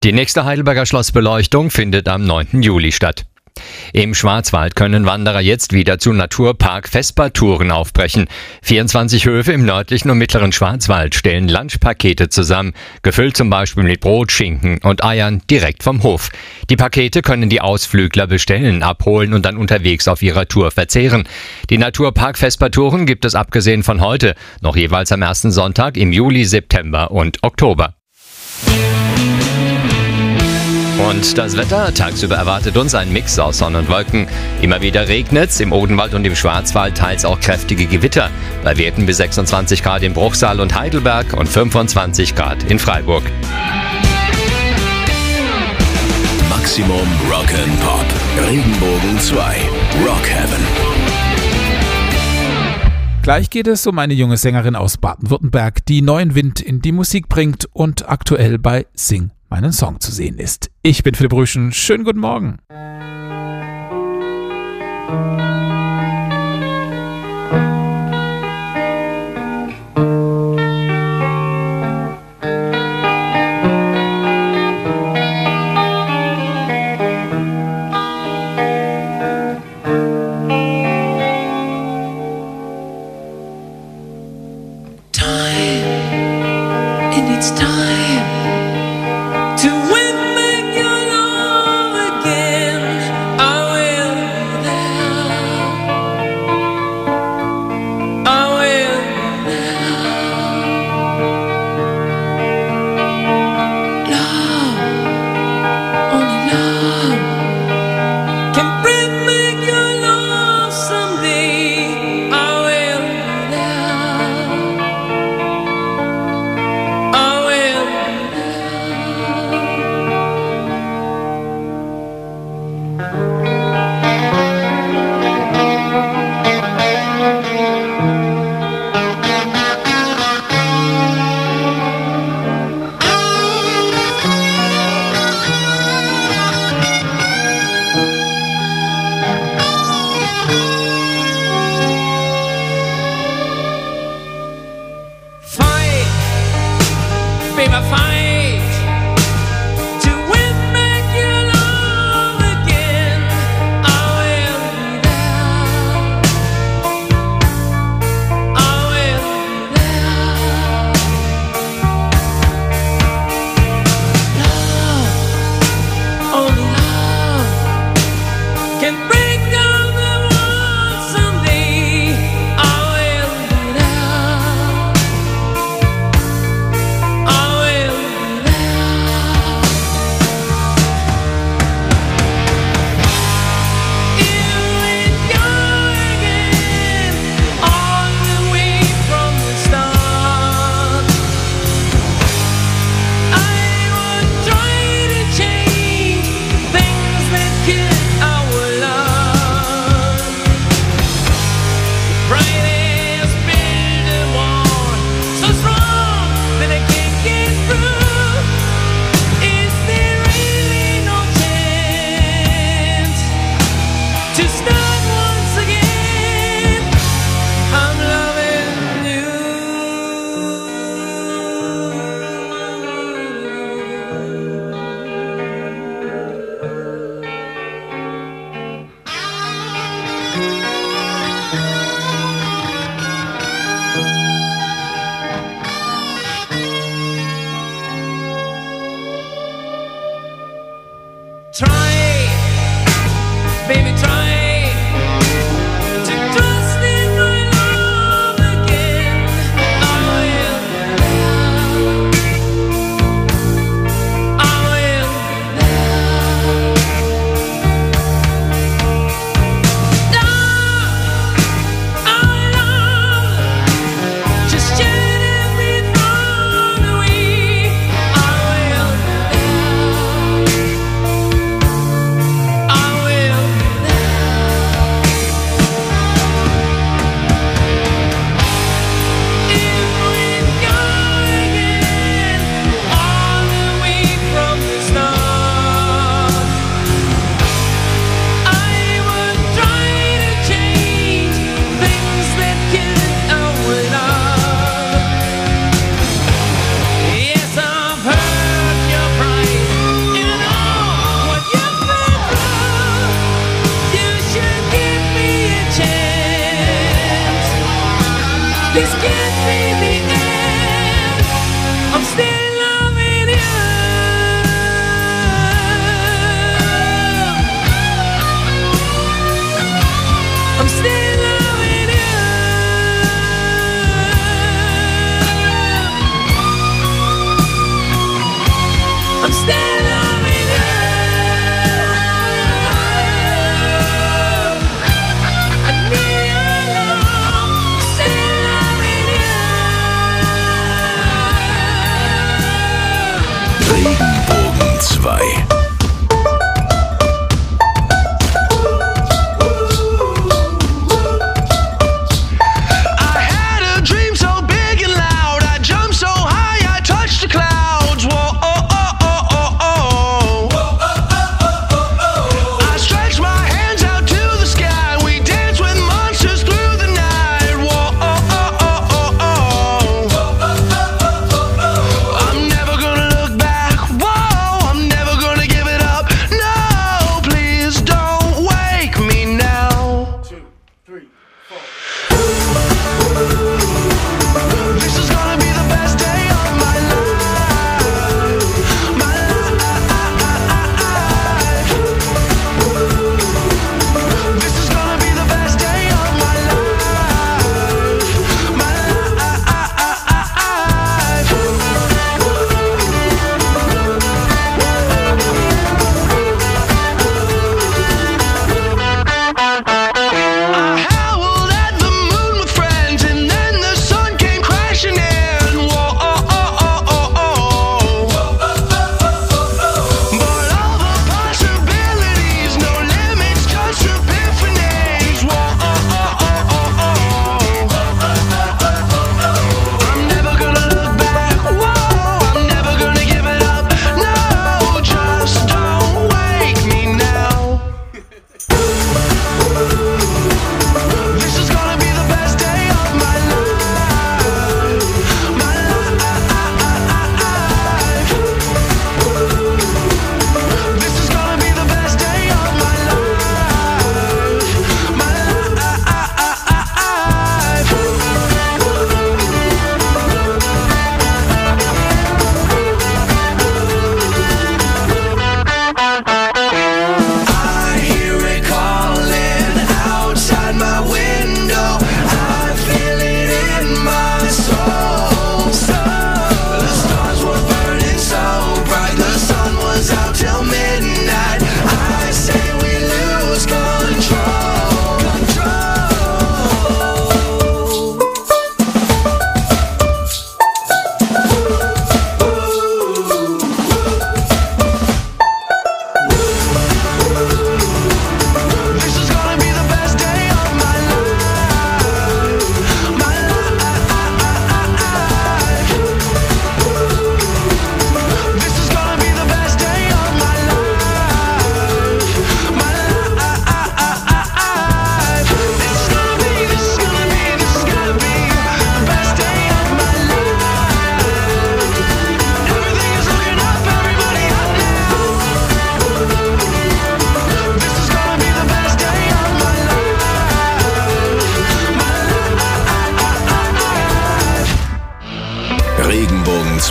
Die nächste Heidelberger Schlossbeleuchtung findet am 9. Juli statt. Im Schwarzwald können Wanderer jetzt wieder zu Naturpark Vespa-Touren aufbrechen. 24 Höfe im nördlichen und mittleren Schwarzwald stellen Lunchpakete zusammen, gefüllt zum Beispiel mit Brot, Schinken und Eiern direkt vom Hof. Die Pakete können die Ausflügler bestellen, abholen und dann unterwegs auf ihrer Tour verzehren. Die Naturpark Vespa-Touren gibt es abgesehen von heute noch jeweils am ersten Sonntag im Juli, September und Oktober. Und das Wetter, tagsüber erwartet uns ein Mix aus Sonne und Wolken. Immer wieder regnet's, im Odenwald und im Schwarzwald teils auch kräftige Gewitter. Bei Werten bis 26 Grad in Bruchsal und Heidelberg und 25 Grad in Freiburg. Maximum Rock'n'Pop. Regenbogen 2. Rock Heaven. Gleich geht es um eine junge Sängerin aus Baden-Württemberg, die neuen Wind in die Musik bringt und aktuell bei Sing meinen Song zu sehen ist. Ich bin Philipp Rüschen. Schönen guten Morgen.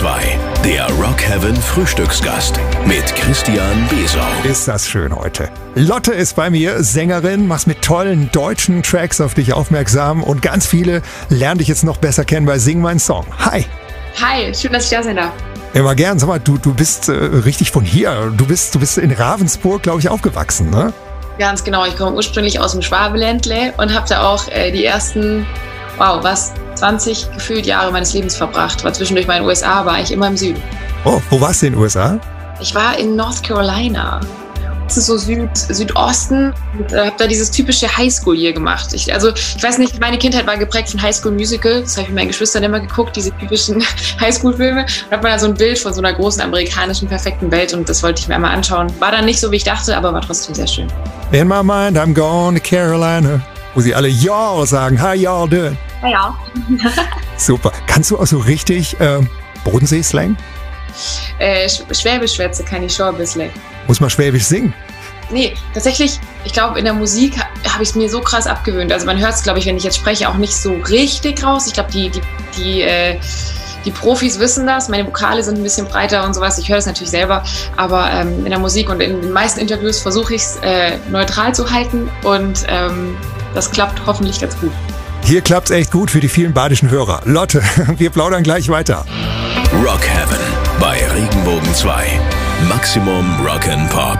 2. Der Rock Heaven Frühstücksgast mit Christian Besau. Ist das schön heute. Lotte ist bei mir, Sängerin, machst mit tollen deutschen Tracks auf dich aufmerksam und ganz viele lernen dich jetzt noch besser kennen bei Sing meinen Song. Hi. Hi, schön, dass ich da sein darf. Immer gern. Sag mal, du bist richtig von hier. Du bist in Ravensburg, glaube ich, aufgewachsen, ne? Ganz genau, ich komme ursprünglich aus dem Schwabeländle und habe da auch die ersten, 20 gefühlt Jahre meines Lebens verbracht. War zwischendurch mal in den USA, war ich immer im Süden. Oh, wo warst du in den USA? Ich war in North Carolina. Das ist so Südosten und habe da dieses typische Highschool hier gemacht. Ich weiß nicht, meine Kindheit war geprägt von Highschool Musical. Das habe ich mit meinen Geschwistern immer geguckt, diese typischen Highschool-Filme. Da hat man da so ein Bild von so einer großen amerikanischen perfekten Welt und das wollte ich mir einmal anschauen. War dann nicht so, wie ich dachte, aber war trotzdem sehr schön. In my mind, I'm going to Carolina. Wo sie alle Y'all sagen. How y'all doing? Ja. Super. Kannst du auch so richtig Bodensee-Slang? Schwäbisch-Schwätze kann ich schon ein bisschen. Muss man Schwäbisch singen? Nee, tatsächlich, ich glaube, in der Musik habe ich es mir so krass abgewöhnt. Also man hört es, glaube ich, wenn ich jetzt spreche, auch nicht so richtig raus. Ich glaube, die Profis wissen das. Meine Vokale sind ein bisschen breiter und sowas. Ich höre das natürlich selber. Aber in der Musik und in den meisten Interviews versuche ich es neutral zu halten. Und das klappt hoffentlich ganz gut. Hier klappt's echt gut für die vielen badischen Hörer. Lotte, wir plaudern gleich weiter. Rock Heaven bei Regenbogen 2. Maximum Rock'n'Pop.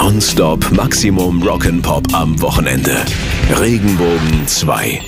Nonstop Maximum Rock'n'Pop am Wochenende. Regenbogen 2.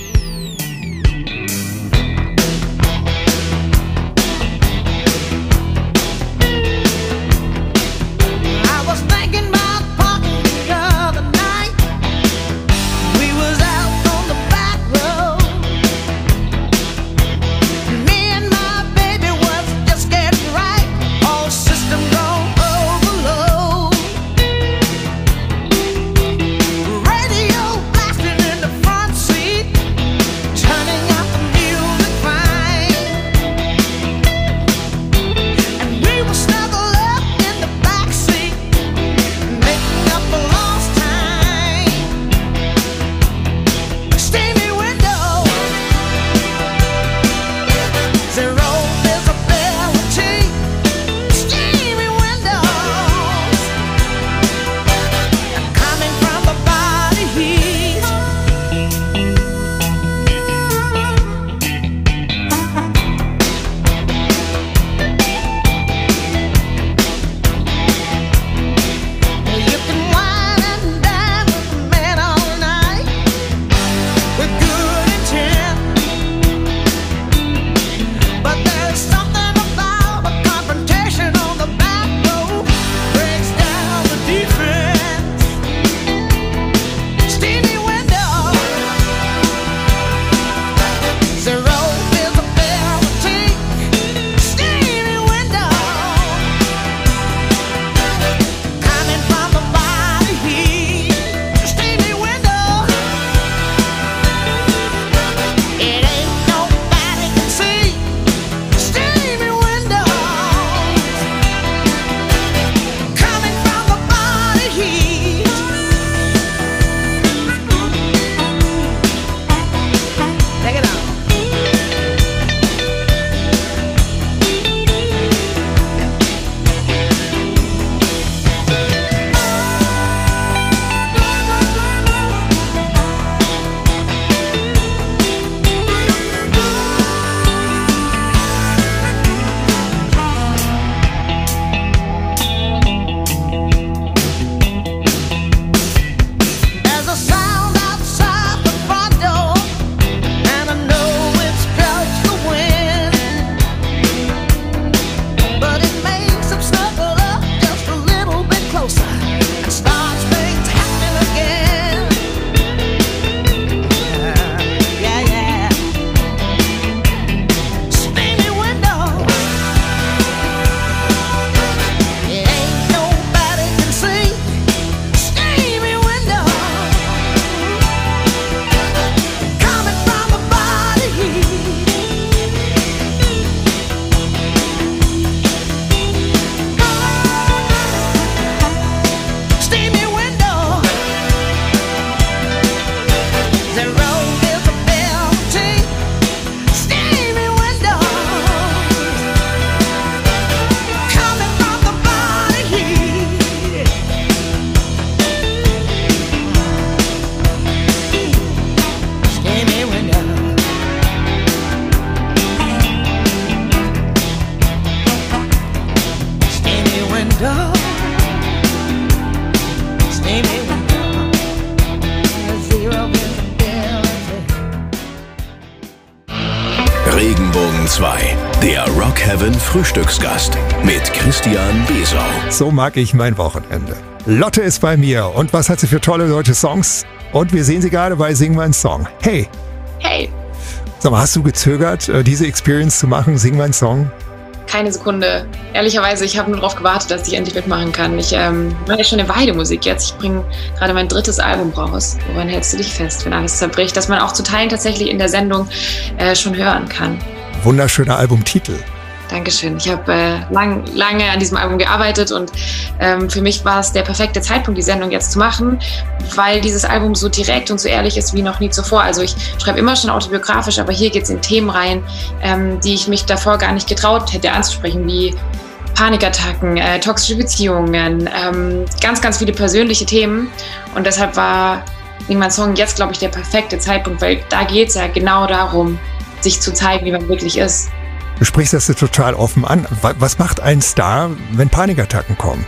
Regenbogen 2, der Rock Heaven Frühstücksgast mit Christian Besau. So mag ich mein Wochenende. Lotte ist bei mir und was hat sie für tolle deutsche Songs? Und wir sehen sie gerade bei Sing mein Song. Hey! Hey! Sag mal, hast du gezögert, diese Experience zu machen, Sing mein Song? Keine Sekunde. Ehrlicherweise, ich habe nur darauf gewartet, dass ich endlich mitmachen kann. Ich mache ja schon eine Weile Musik jetzt. Ich bringe gerade mein 3. Album raus. Woran hältst du dich fest, wenn alles zerbricht? Dass man auch zu Teilen tatsächlich in der Sendung schon hören kann. Wunderschöner Albumtitel. Dankeschön. Ich habe lange an diesem Album gearbeitet und für mich war es der perfekte Zeitpunkt, die Sendung jetzt zu machen, weil dieses Album so direkt und so ehrlich ist wie noch nie zuvor. Also ich schreibe immer schon autobiografisch, aber hier geht es in Themen rein, die ich mich davor gar nicht getraut hätte anzusprechen, wie Panikattacken, toxische Beziehungen, ganz, ganz viele persönliche Themen. Und deshalb war Sing mein Song jetzt, glaube ich, der perfekte Zeitpunkt, weil da geht es ja genau darum, sich zu zeigen, wie man wirklich ist. Du sprichst das total offen an. Was macht ein Star, wenn Panikattacken kommen?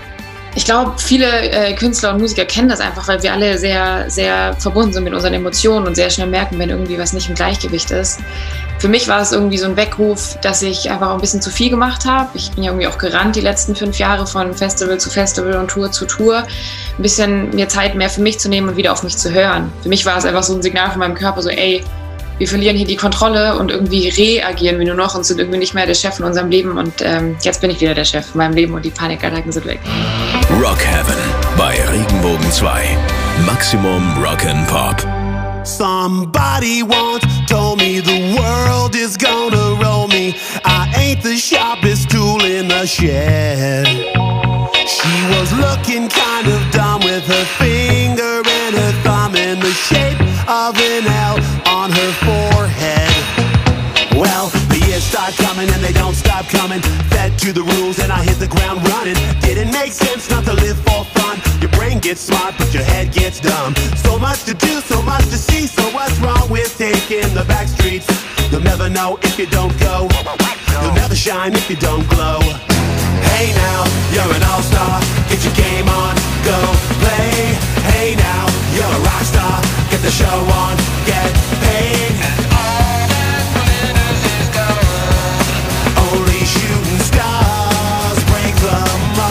Ich glaube, viele Künstler und Musiker kennen das einfach, weil wir alle sehr, sehr verbunden sind mit unseren Emotionen und sehr schnell merken, wenn irgendwie was nicht im Gleichgewicht ist. Für mich war es irgendwie so ein Weckruf, dass ich einfach auch ein bisschen zu viel gemacht habe. Ich bin ja irgendwie auch gerannt die letzten 5 Jahre von Festival zu Festival und Tour zu Tour. Ein bisschen mir Zeit mehr für mich zu nehmen und wieder auf mich zu hören. Für mich war es einfach so ein Signal von meinem Körper, so ey, wir verlieren hier die Kontrolle und irgendwie reagieren wir nur noch und sind irgendwie nicht mehr der Chef in unserem Leben. Und jetzt bin ich wieder der Chef in meinem Leben und die Panikattacken sind weg. Rock Heaven bei Regenbogen 2. Maximum Rock'n'Pop. Somebody once told me the world is gonna roll me. I ain't the sharpest tool in the shed. She was looking kind of dumb with her finger and her thumb in the shape of an L on her forehead. Well, the years start coming and they don't stop coming. Fed to the rules and I hit the ground running. Didn't make sense not to live for fun. Your brain gets smart but your head gets dumb. So much to do, so much to see. So what's wrong with taking the back streets? You'll never know if you don't go. You'll never shine if you don't glow. Hey now, you're an all-star. Get your game on, go play. Hey now, you're a rock star. Get the show on, get paid. And all that glitters is gold. Only shooting stars break the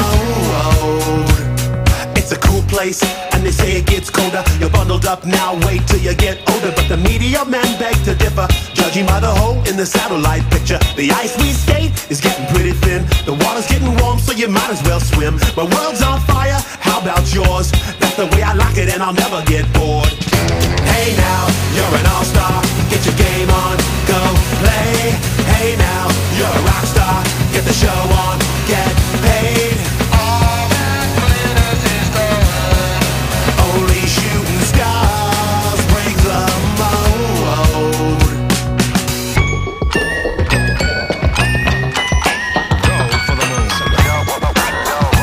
mold. It's a cool place, and they say it gets colder. You're bundled up now, wait till you get older. But the media men beg to differ, judging by the hole in the satellite picture. The ice we skate is getting pretty thin. The water's getting warm, so you might as well swim. My world's on fire, how about yours? That's the way I like it, and I'll never get bored. Hey now, you're an all-star. Get your game on, go play. Hey now, you're a rock star. Get the show on, get paid. All that glitters is gold. Only shooting stars break the mold. Go for the moon. Go for the moon.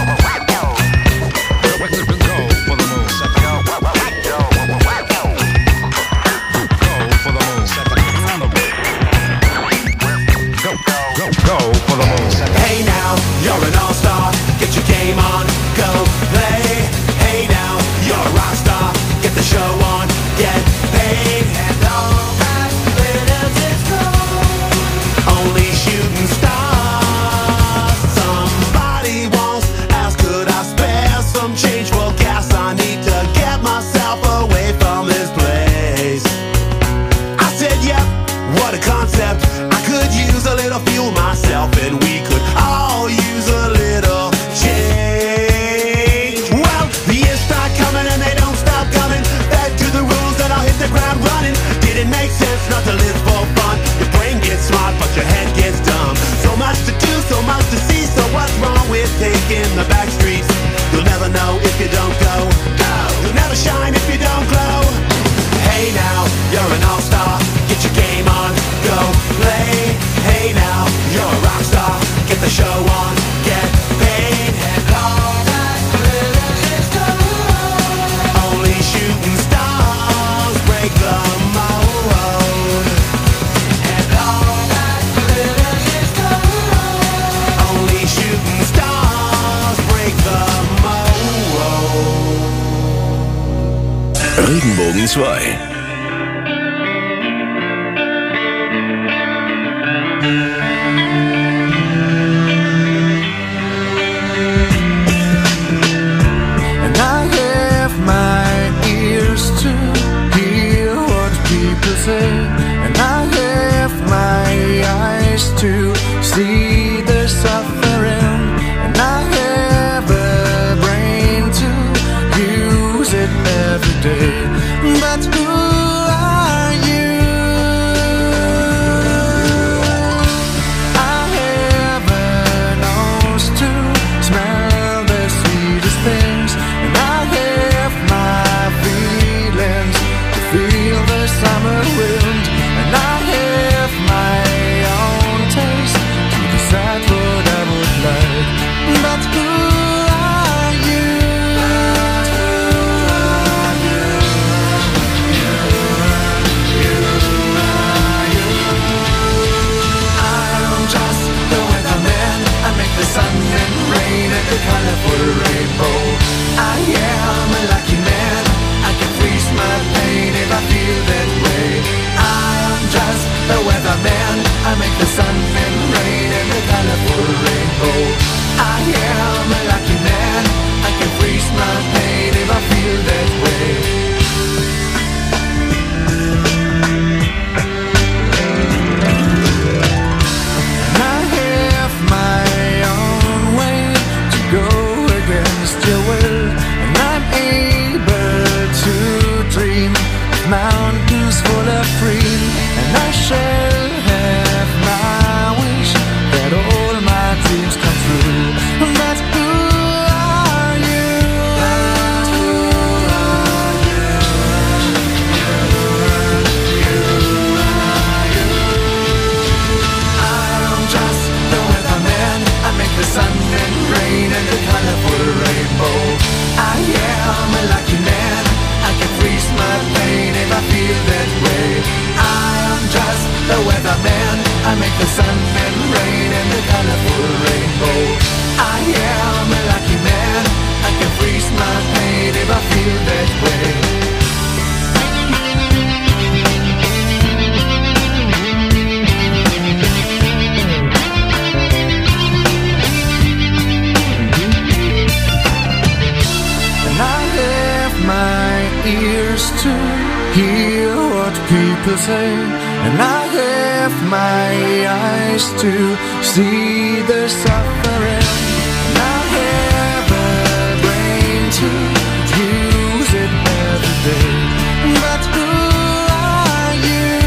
Go for the moon. Hey now, you're an all-star. Get your game on, go play. Hey now, you're a rock star. Get the show on, get paid. And all that glitters is gold. Only shooting stars. Somebody once asked, could I spare some change for gas? I need to get myself away from this place. I said, yep, what a concept. I could use a little fuel myself, and we could all use a little change. Well, the years start coming and they don't stop coming. Back to the rules and I'll hit the ground running. Didn't make sense not to live for fun. Your brain gets smart but your head gets dumb. So much to do, so much to see. So what's wrong with taking the back streets? You'll never know if you don't go. You'll never shine if you don't glow. Hey now, you're an all-star. Get your game on, go play. Hey now, you're a rock star. Get the show on, get paid. And all that glitters is gold. Only shooting stars break the mold. And all that glitters is gold. Only shooting stars break the mold. Regenbogen 2. And I have my ears to hear what people say, and I have my eyes to see their suffering, and I have a brain to use it every day. But who taste your will, and I'm able to dream of mountains full of green, and I shall have my wish that all my dreams come true. But who are you? I'm just the weatherman. I make the sun and rain and the colorful rainbow. I am a lucky man. I can freeze my pain if I feel that way. I am just the weatherman. I make the sun and rain and the colorful rainbow. I am a lucky man. I can freeze my pain if I feel that way. And I have my ears to hear what people say, and I have my eyes to see the suffering, and I have a brain to use it every day. But who are you?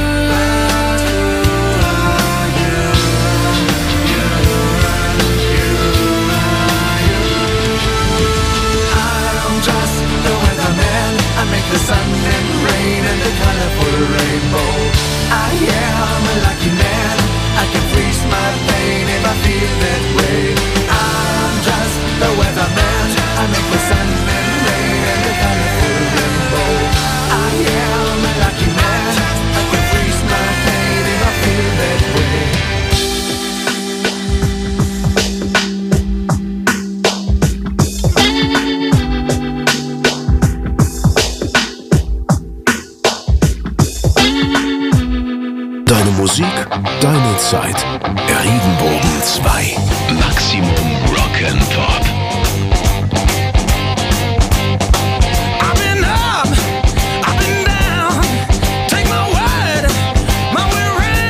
I'm just the weatherman. I make the sun and rain and the colorful rainbow. I am a lucky man. I can freeze my pain if I feel that way. I'm just the weatherman. I make the sun and rain and the colorful rainbow. I am a lucky man. I can freeze my pain if I feel that way. Deine Musik, deine Zeit. Riedenbogen 2. Maximum Rock'n'Pop. I've been up, I've been down. Take my word, my way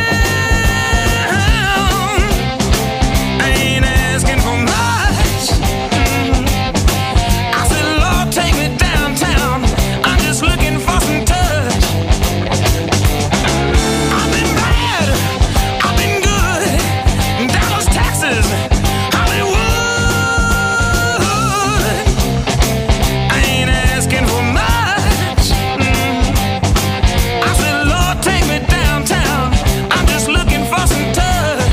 round. I ain't asking for much. I said, Lord, take me downtown. I'm just looking for some touch. I've been bad, I've been good. Dallas, Texas, Hollywood. I ain't asking for much. I said, Lord, take me downtown. I'm just looking for some touch.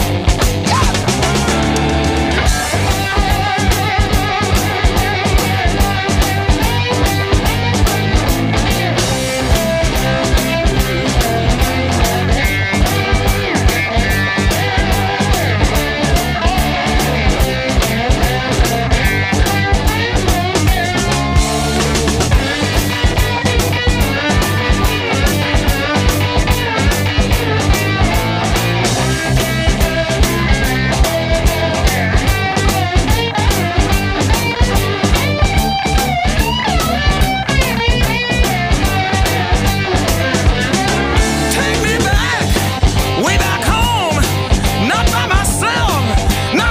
Take me back, way back home. Not by myself, not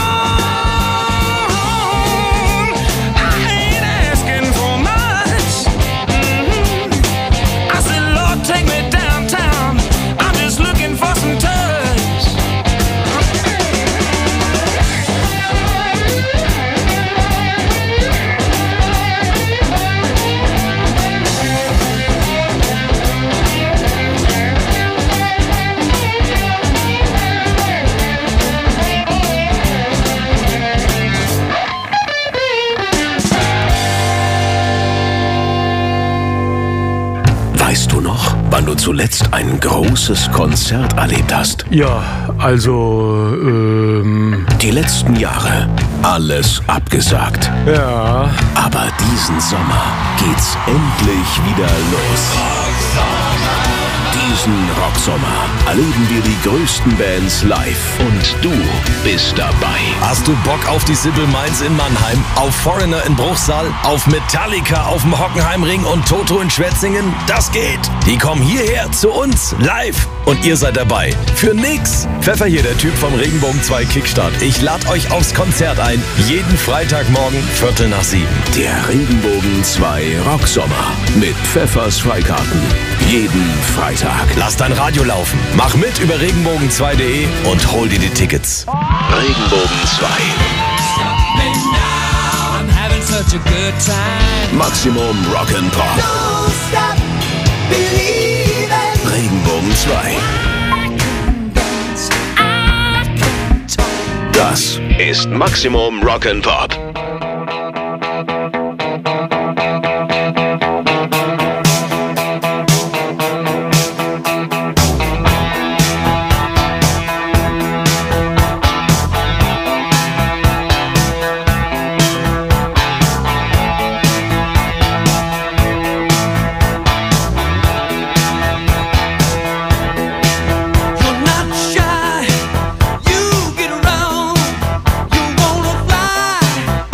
alone. I ain't asking for much. I said, Lord, take me downtown. I'm just looking for some touch. Weißt du noch, wann du zuletzt ein großes Konzert erlebt hast? Ja, also, Die letzten Jahre alles abgesagt. ja. Aber diesen Sommer geht's endlich wieder los. Diesen Rocksommer erleben wir die größten Bands live und du bist dabei. Hast du Bock auf die Simple Minds in Mannheim, auf Foreigner in Bruchsal, auf Metallica auf dem Hockenheimring und Toto in Schwetzingen? Das geht! Die kommen hierher zu uns live und ihr seid dabei. Für nix! Pfeffer hier, der Typ vom Regenbogen 2 Kickstart. Ich lade euch aufs Konzert ein. Jeden Freitagmorgen 6:45. Der Regenbogen 2 Rocksommer mit Pfeffers Freikarten. Jeden Freitag. Lass dein Radio laufen. Mach mit über regenbogen2.de und hol dir die Tickets. Regenbogen 2. Maximum Rock'n'Pop. Regenbogen 2. Das ist Maximum Rock'n'Pop. You get around, you wanna fly.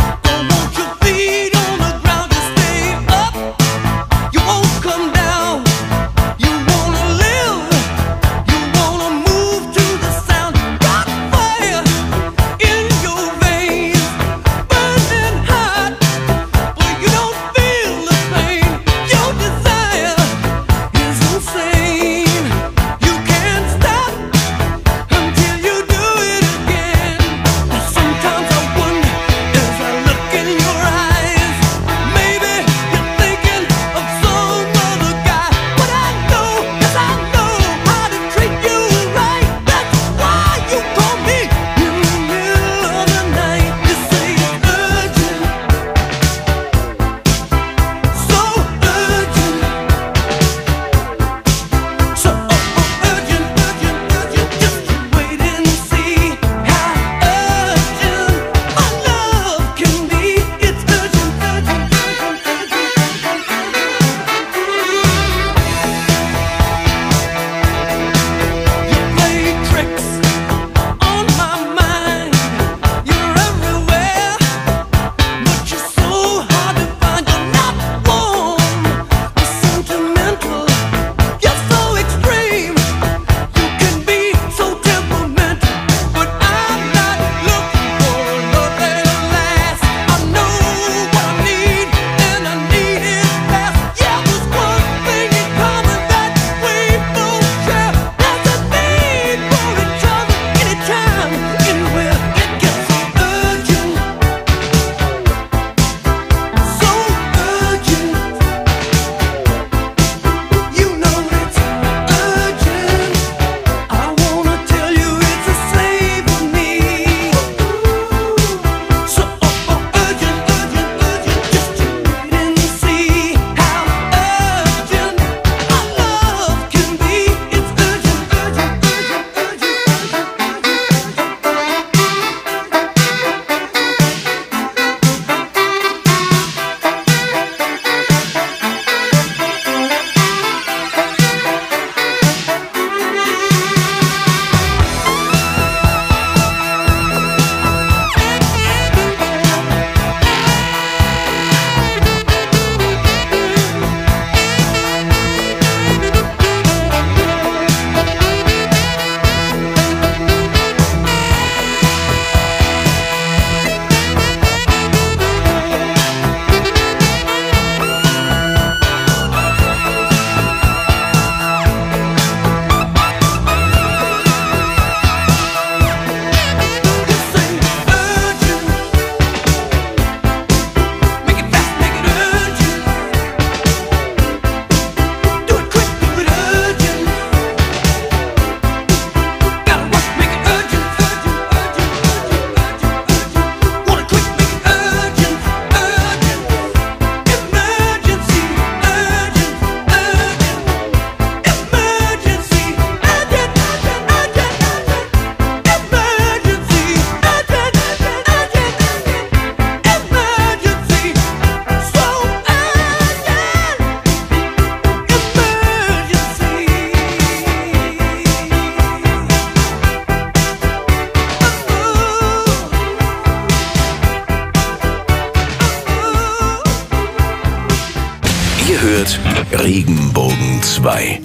Ihr hört Regenbogen 2.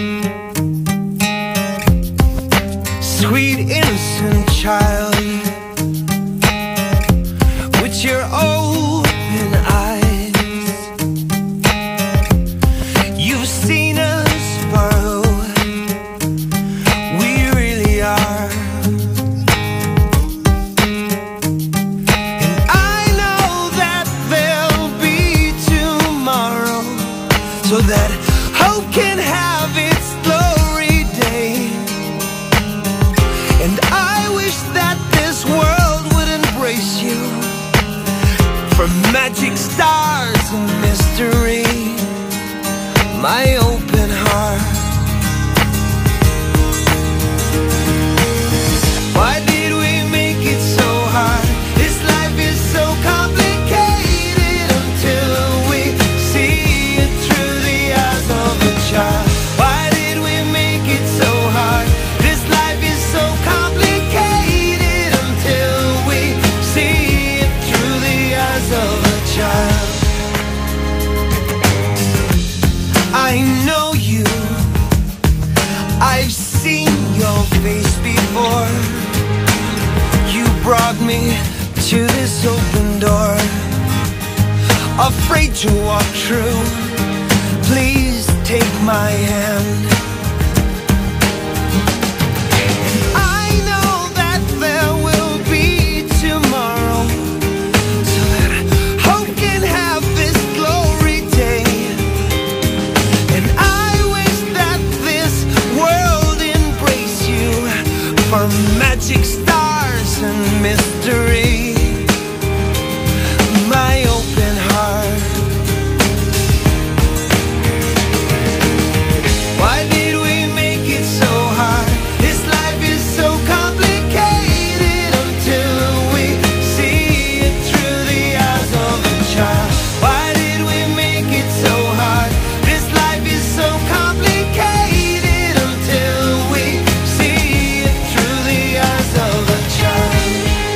Sweet innocent child, with your open eyes, you've seen us for who we really are. And I know that there'll be tomorrow, so that hope can have its glory day. And I wish that this world would embrace you, for magic stars and mystery, my open heart. Why did we make it so hard? This life is so complicated until we see it through the eyes of a child. Why did we make it so hard? This life is so complicated until we see it through the eyes of a child. I know you, I've seen your face before. You brought me to this open door, afraid to walk through. Please take my hand. I know that there will be tomorrow, so that hope can have this glory day. And I wish that this world embrace you, for magic stars and mystery, my open heart. Why did we make it so hard? This life is so complicated until we see it through the eyes of a child. Why did we make it so hard? This life is so complicated until we see it through the eyes of a child.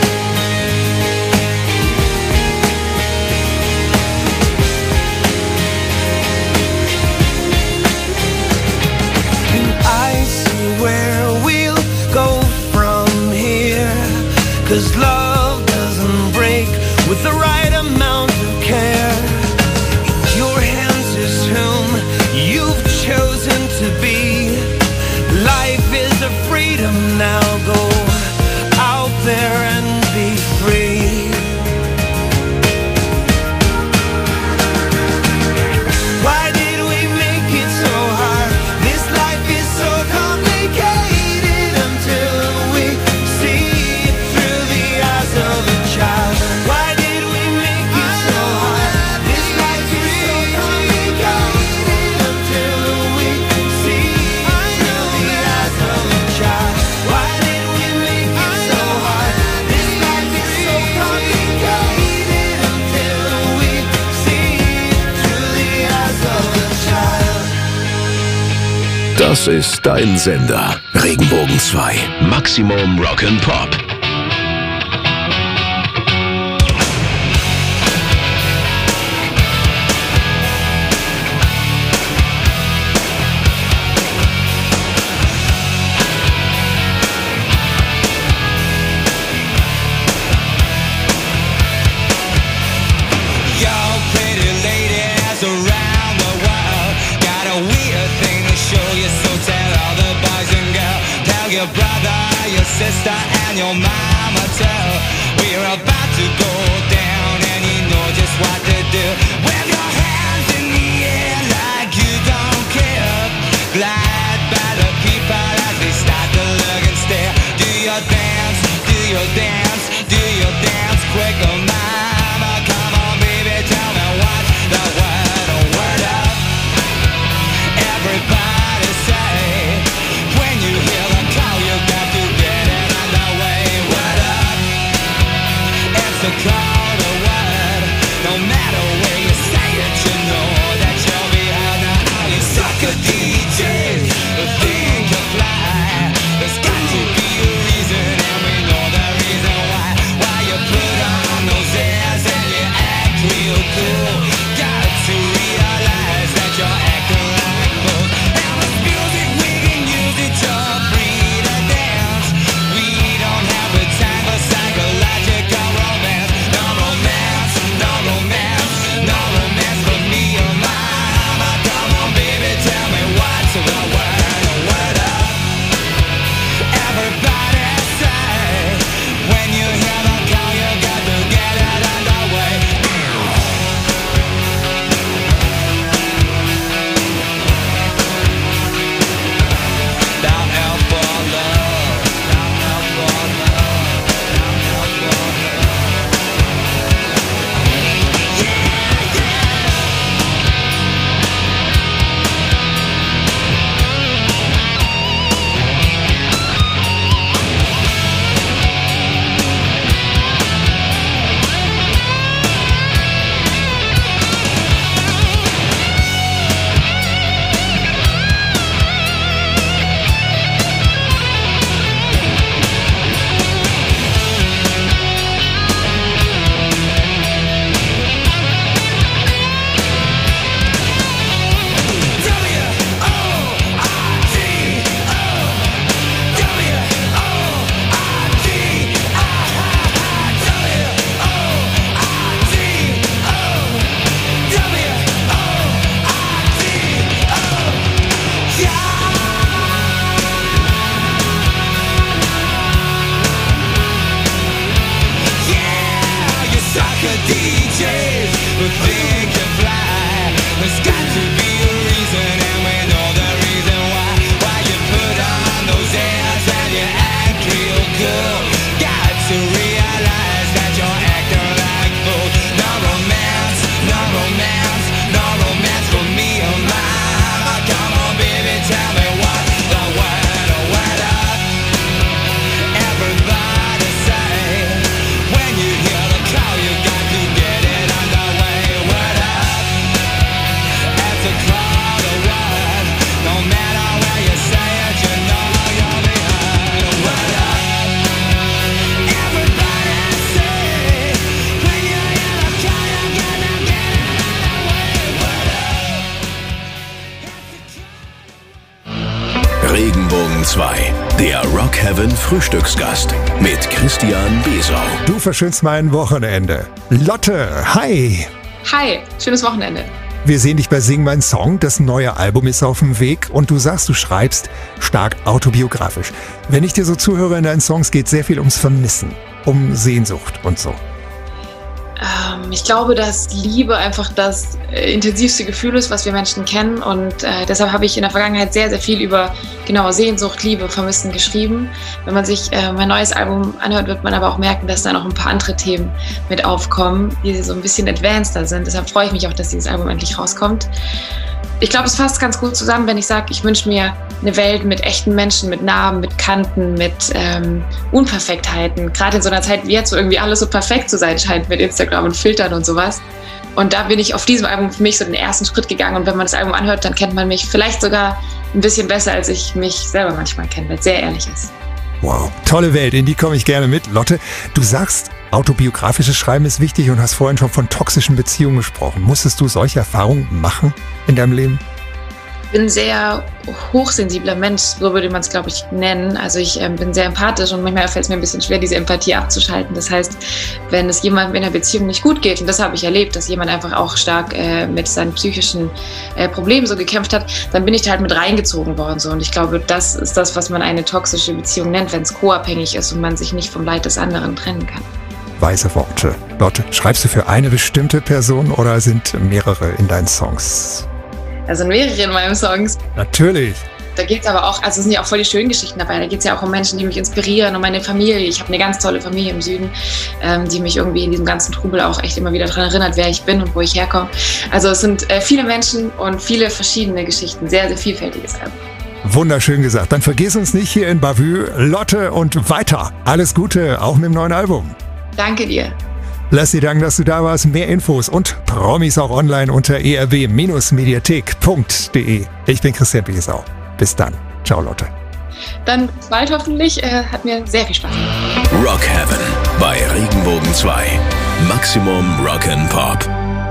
And I see where we'll go from here, 'cause love doesn't break with the right amount of care. Your hands is whom you've chosen to be. Life is a freedom now. Go out there and be free. Why did we make it so hard? This life is so complicated until we see it through the eyes of a child. Why did we make it so hard? This life is so complicated until we see it through the eyes of a child. Why did we make it so hard? This life is so complicated until we see it through the eyes of a child. Das ist dein Sender. Regenbogen 2. Maximum Rock'n'Pop. Yo, pretty ladies around the world, got a weird thing to show you, so tell all the boys and girls. Tell your brother, your sister, and your mama too. We're about to go down, and you know just what to do. Wave your hands in the air like you don't care. Glide by the people as they start to look and stare. Do your dance, do your dance, do your dance quick, oh mama. Come on, baby, tell me what's the word, oh, word up. Everybody say, when you hear the call, you got to get it underway. Word up, it's a call to word. No matter where you say it, you know that you'll be heard. Now all you sucker DJs who think you fly, there's got to be a reason, and we know the reason why. Why you put on those airs and you act real cool. Got to realize Regenbogen 2, der Rock Heaven Frühstücksgast mit Christian Besau. Du verschönst mein Wochenende. Lotte, hi! Hi, schönes Wochenende. Wir sehen dich bei Sing mein Song. Das neue Album ist auf dem Weg und du sagst, du schreibst stark autobiografisch. Wenn ich dir so zuhöre in deinen Songs, geht sehr viel ums Vermissen, um Sehnsucht und so. Ich glaube, dass Liebe einfach das intensivste Gefühl ist, was wir Menschen kennen, und deshalb habe ich in der Vergangenheit sehr, sehr viel über Sehnsucht, Liebe, Vermissen geschrieben. Wenn man sich mein neues Album anhört, wird man aber auch merken, dass da noch ein paar andere Themen mit aufkommen, die so ein bisschen advanceder sind. Deshalb freue ich mich auch, dass dieses Album endlich rauskommt. Ich glaube, es fasst ganz gut zusammen, wenn ich sage, ich wünsche mir eine Welt mit echten Menschen, mit Narben, mit Kanten, mit Unperfektheiten. Gerade in so einer Zeit wie jetzt, wo irgendwie alles so perfekt zu sein scheint mit Instagram und Filtern und sowas. Und da bin ich auf diesem Album für mich so den ersten Schritt gegangen. Und wenn man das Album anhört, dann kennt man mich vielleicht sogar ein bisschen besser, als ich mich selber manchmal kenne, weil es sehr ehrlich ist. Wow, tolle Welt, in die komme ich gerne mit. Lotte, du sagst, autobiografisches Schreiben ist wichtig und hast vorhin schon von toxischen Beziehungen gesprochen. Musstest du solche Erfahrungen machen in deinem Leben? Ich bin ein sehr hochsensibler Mensch, so würde man es, glaube ich, nennen. Also ich bin sehr empathisch und manchmal fällt es mir ein bisschen schwer, diese Empathie abzuschalten. Das heißt, wenn es jemandem in einer Beziehung nicht gut geht, und das habe ich erlebt, dass jemand einfach auch stark mit seinen psychischen Problemen so gekämpft hat, dann bin ich da halt mit reingezogen worden. So. Und ich glaube, das ist das, was man eine toxische Beziehung nennt, wenn es co-abhängig ist und man sich nicht vom Leid des anderen trennen kann. Weise Worte. Lotte, schreibst du für eine bestimmte Person oder sind mehrere in deinen Songs? Da sind mehrere in meinen Songs. Natürlich. Da geht es aber auch, also es sind ja auch voll die schönen Geschichten dabei. Da geht es ja auch um Menschen, die mich inspirieren, um meine Familie. Ich habe eine ganz tolle Familie im Süden, die mich irgendwie in diesem ganzen Trubel auch echt immer wieder daran erinnert, wer ich bin und wo ich herkomme. Also es sind viele Menschen und viele verschiedene Geschichten. Sehr, sehr vielfältiges Album. Wunderschön gesagt. Dann vergiss uns nicht hier in Bavü. Lotte und weiter. Alles Gute, auch mit dem neuen Album. Danke dir. Lass dir danken, dass du da warst. Mehr Infos und Promis auch online unter erb-mediathek.de. Ich bin Christian Besau. Bis dann. Ciao, Lotte. Dann bald hoffentlich. Hat mir sehr viel Spaß gemacht. Rock Heaven bei Regenbogen 2. Maximum Rock'n'Pop.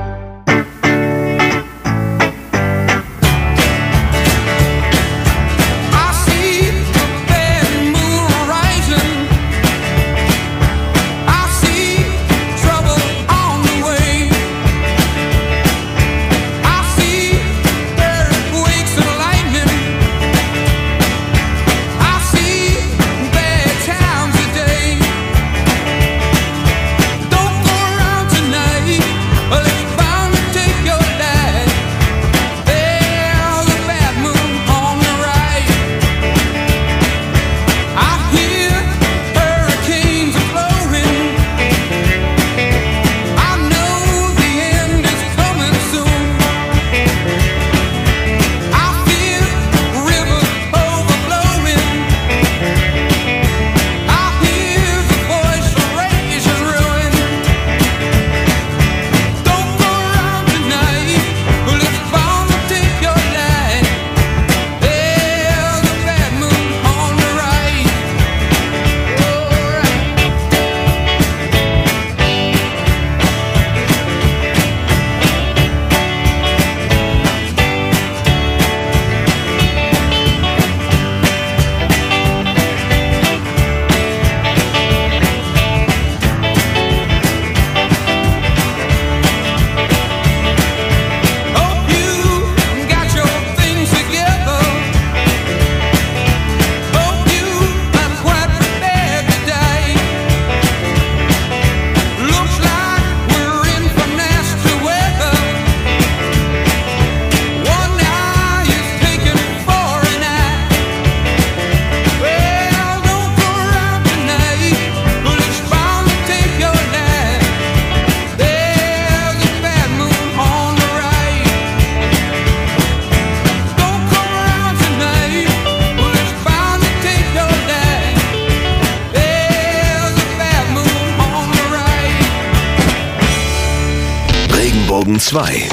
Regenbogen 2.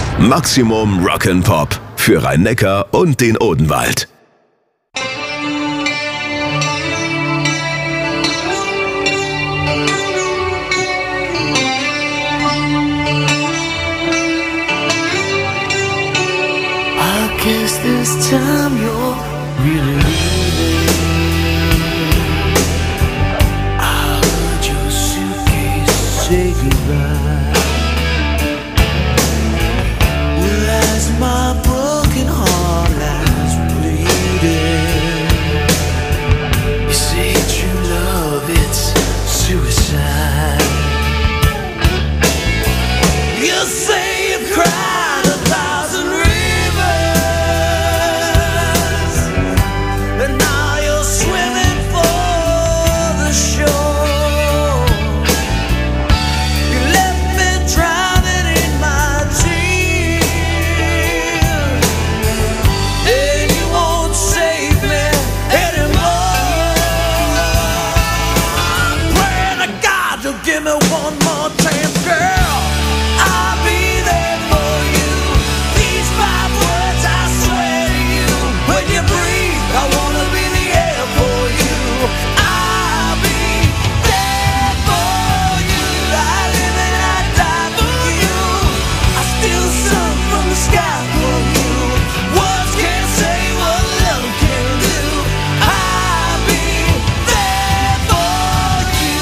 Maximum Rock'n'Pop für Rhein-Neckar und den Odenwald. I guess this time you're really leaving. goodbye. Well, as my broken heart lies bleeding, you say true love, it's suicide. You say you've cried 1,000 rivers, and now you're swimming for the shore. You left me drowning in my tears, and you won't save me anymore. I'm praying to God you'll give me one more chance, girl. I'll be there for you. These 5 words I swear to you. When you breathe, I wanna be the air for you. I'll be there for you. I live and I die for you. I steal sun from the sky for you. Words can't say what love can do. I'll be there for you.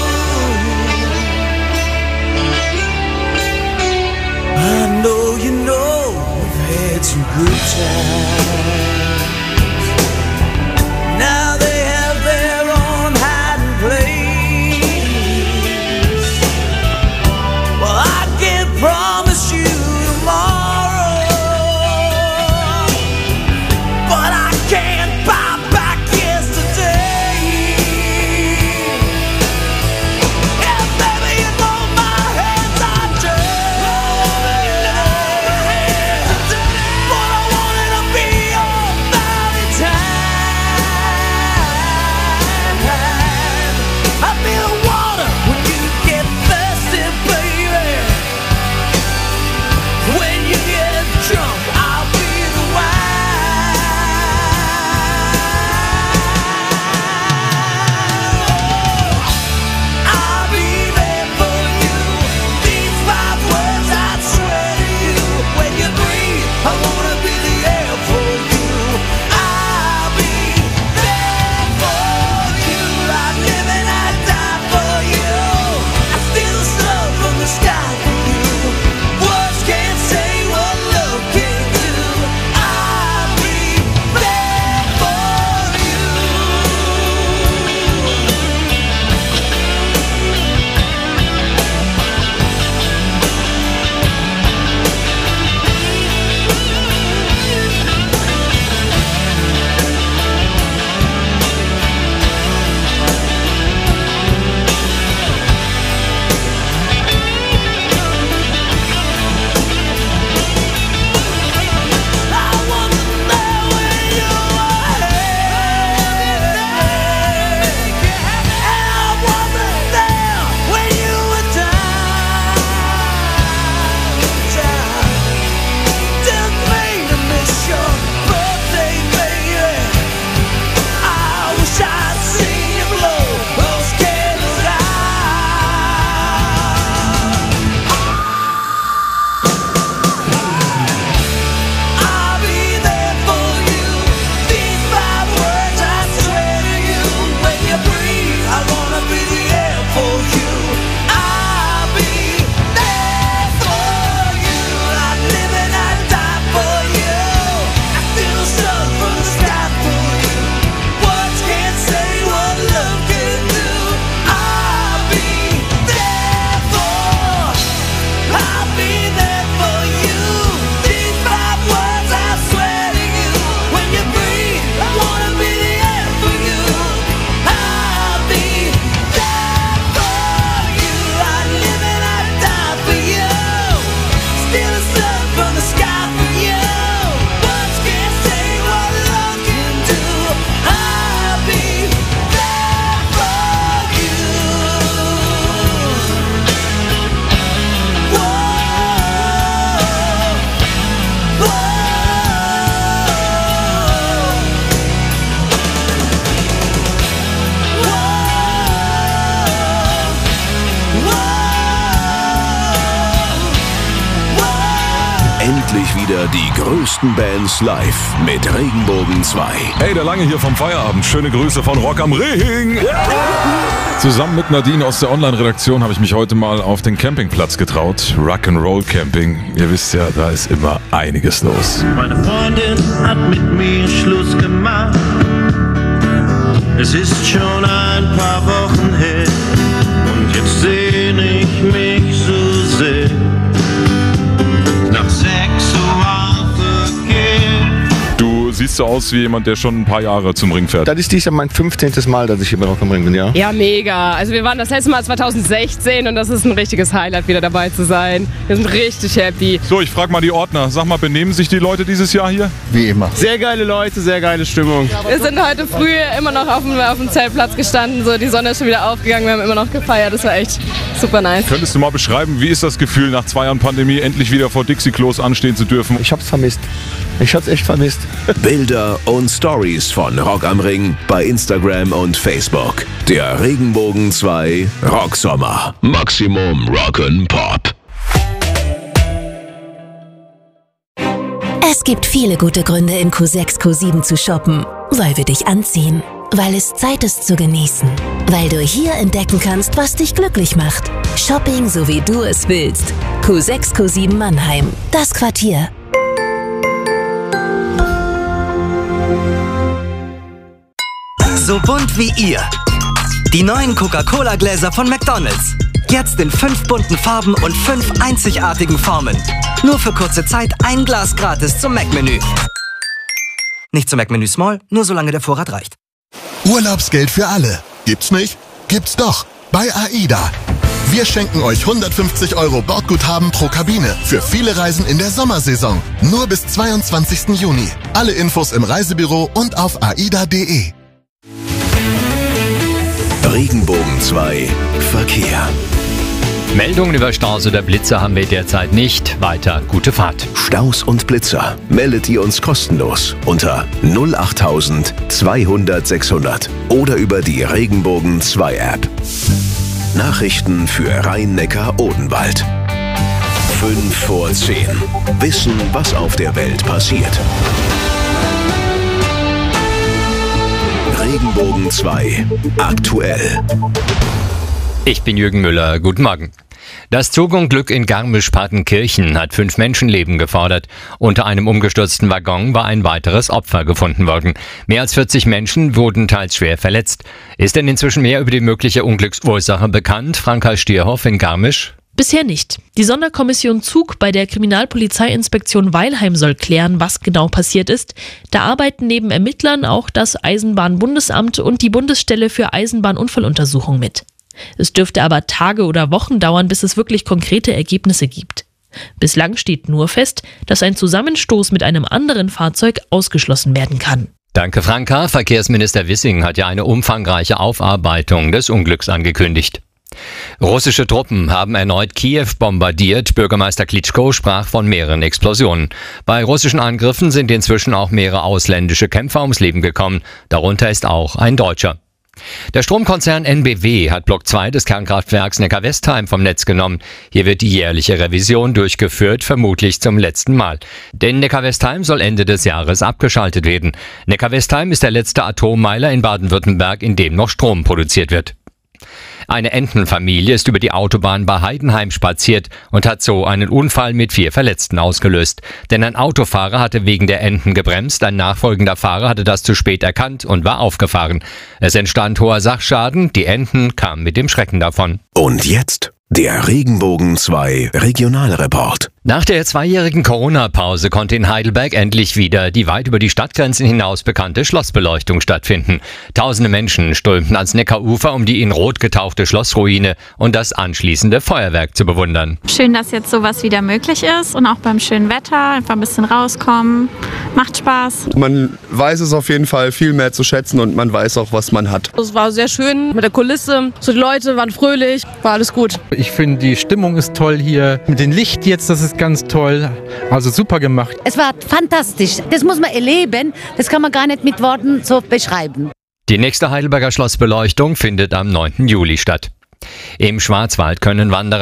I know you know we've had some good times. Now they have their own hiding place. Well, I can't promise you tomorrow, but I can't buy back yesterday. Yeah, baby, you know my hands are dirty, but I wanted to be your Valentine. I'll be the water when you get thirsty, baby. When you get drunk, I'll be the wine. I'll be there for you. These 5 words I swear to you. When you breathe, I wanna be the air for you. I'll be there for you. I live and I die for you. I steal sun from the sky for you. Words can't say what love can do. I'll be there for you. I wasn't there when you were here, and I wasn't there when you were down. Didn't mean to miss your birthday, baby. I wish I'd seen you blow those candles out. I'll be there for you. These 5 words I swear to you. When you breathe, I wanna be the air for you. I'll be there for you. I live and I die for you. I steal sun from the sky for you. Words can't say what love can do. I'll be there for. I'll be there for you. These 5 words I swear to you. When you breathe, I wanna be the air for you. I'll be there for you. I live and I die for you. Steal the sun from the sky for you. Words can't say what love can do. I'll be there for you. Whoa, whoa. Endlich wieder die größten Bands live mit Regenbogen 2. Hey, der Lange hier vom Feierabend. Schöne Grüße von Rock am Ring. Zusammen mit Nadine aus der Online-Redaktion habe ich mich heute mal auf den Campingplatz getraut. Rock'n'Roll Camping. Ihr wisst ja, da ist immer einiges los. Meine Freundin hat mit mir Schluss gemacht. Es ist schon ein paar Wochen her und jetzt sehne ich mich so sehr nach Sexualverkehr. Du siehst so aus wie jemand, der schon ein paar Jahre zum Ring fährt. Das ist dieses Jahr mein 15. Mal, dass ich immer noch am Ring bin, ja? Ja, mega. Also wir waren das letzte Mal 2016 und das ist ein richtiges Highlight, wieder dabei zu sein. Wir sind richtig happy. So, ich frage mal die Ordner. Sag mal, benehmen sich die Leute dieses Jahr hier? Wie immer. Sehr geile Leute, sehr geile Stimmung. Wir sind heute früh immer noch auf dem Zeltplatz gestanden. So, die Sonne ist schon wieder aufgegangen. Wir haben immer noch gefeiert. Das war echt super nice. Könntest du mal beschreiben, wie ist das Gefühl, nach 2 Jahren Pandemie endlich wieder vor Dixie-Klos anstehen zu dürfen? Ich hab's vermisst. Ich hab's echt vermisst. Bilder und Stories von Rock am Ring bei Instagram und Facebook. Der Regenbogen 2 Rocksommer. Maximum Rock'n'Pop. Es gibt viele gute Gründe, in Q6, Q7 zu shoppen. Weil wir dich anziehen. Weil es Zeit ist zu genießen. Weil du hier entdecken kannst, was dich glücklich macht. Shopping, so wie du es willst. Q6, Q7 Mannheim. Das Quartier. So bunt wie ihr. Die neuen Coca-Cola-Gläser von McDonald's. Jetzt in 5 bunten Farben und 5 einzigartigen Formen. Nur für kurze Zeit ein Glas gratis zum Mac-Menü. Nicht zum Mac-Menü Small, nur solange der Vorrat reicht. Urlaubsgeld für alle. Gibt's nicht? Gibt's doch. Bei AIDA. Wir schenken euch 150 € Bordguthaben pro Kabine für viele Reisen in der Sommersaison. Nur bis 22. Juni. Alle Infos im Reisebüro und auf aida.de. Regenbogen 2 Verkehr. Meldungen über Staus oder Blitze haben wir derzeit nicht. Weiter gute Fahrt. Staus und Blitzer meldet ihr uns kostenlos unter 08000 200 600 oder über die Regenbogen 2 App. Nachrichten für Rhein-Neckar-Odenwald. 5 vor 10. Wissen, was auf der Welt passiert. Regenbogen 2 aktuell. Ich bin Jürgen Müller. Guten Morgen. Das Zugunglück in Garmisch-Partenkirchen hat 5 Menschenleben gefordert. Unter einem umgestürzten Waggon war ein weiteres Opfer gefunden worden. Mehr als 40 Menschen wurden teils schwer verletzt. Ist denn inzwischen mehr über die mögliche Unglücksursache bekannt? Franka Stierhoff in Garmisch. Bisher nicht. Die Sonderkommission Zug bei der Kriminalpolizeiinspektion Weilheim soll klären, was genau passiert ist. Da arbeiten neben Ermittlern auch das Eisenbahnbundesamt und die Bundesstelle für Eisenbahnunfalluntersuchung mit. Es dürfte aber Tage oder Wochen dauern, bis es wirklich konkrete Ergebnisse gibt. Bislang steht nur fest, dass ein Zusammenstoß mit einem anderen Fahrzeug ausgeschlossen werden kann. Danke, Franka. Verkehrsminister Wissing hat ja eine umfangreiche Aufarbeitung des Unglücks angekündigt. Russische Truppen haben erneut Kiew bombardiert. Bürgermeister Klitschko sprach von mehreren Explosionen. Bei russischen Angriffen sind inzwischen auch mehrere ausländische Kämpfer ums Leben gekommen. Darunter ist auch ein Deutscher. Der Stromkonzern NBW hat Block 2 des Kernkraftwerks Neckar-Westheim vom Netz genommen. Hier wird die jährliche Revision durchgeführt, vermutlich zum letzten Mal. Denn Neckar-Westheim soll Ende des Jahres abgeschaltet werden. Neckar-Westheim ist der letzte Atommeiler in Baden-Württemberg, in dem noch Strom produziert wird. Eine Entenfamilie ist über die Autobahn bei Heidenheim spaziert und hat so einen Unfall mit 4 Verletzten ausgelöst. Denn ein Autofahrer hatte wegen der Enten gebremst, ein nachfolgender Fahrer hatte das zu spät erkannt und war aufgefahren. Es entstand hoher Sachschaden, die Enten kamen mit dem Schrecken davon. Und jetzt der Regenbogen 2 Regionalreport. Nach der 2-jährigen Corona-Pause konnte in Heidelberg endlich wieder die weit über die Stadtgrenzen hinaus bekannte Schlossbeleuchtung stattfinden. Tausende Menschen strömten ans Neckarufer, um die in Rot getauchte Schlossruine und das anschließende Feuerwerk zu bewundern. Schön, dass jetzt sowas wieder möglich ist und auch beim schönen Wetter einfach ein bisschen rauskommen. Macht Spaß. Man weiß es auf jeden Fall viel mehr zu schätzen und man weiß auch, was man hat. Es war sehr schön mit der Kulisse. So, die Leute waren fröhlich, war alles gut. Ich finde, die Stimmung ist toll hier. Mit dem Licht jetzt, das ist ganz toll. Also super gemacht. Es war fantastisch. Das muss man erleben. Das kann man gar nicht mit Worten so beschreiben. Die nächste Heidelberger Schlossbeleuchtung findet am 9. Juli statt. Im Schwarzwald können Wanderer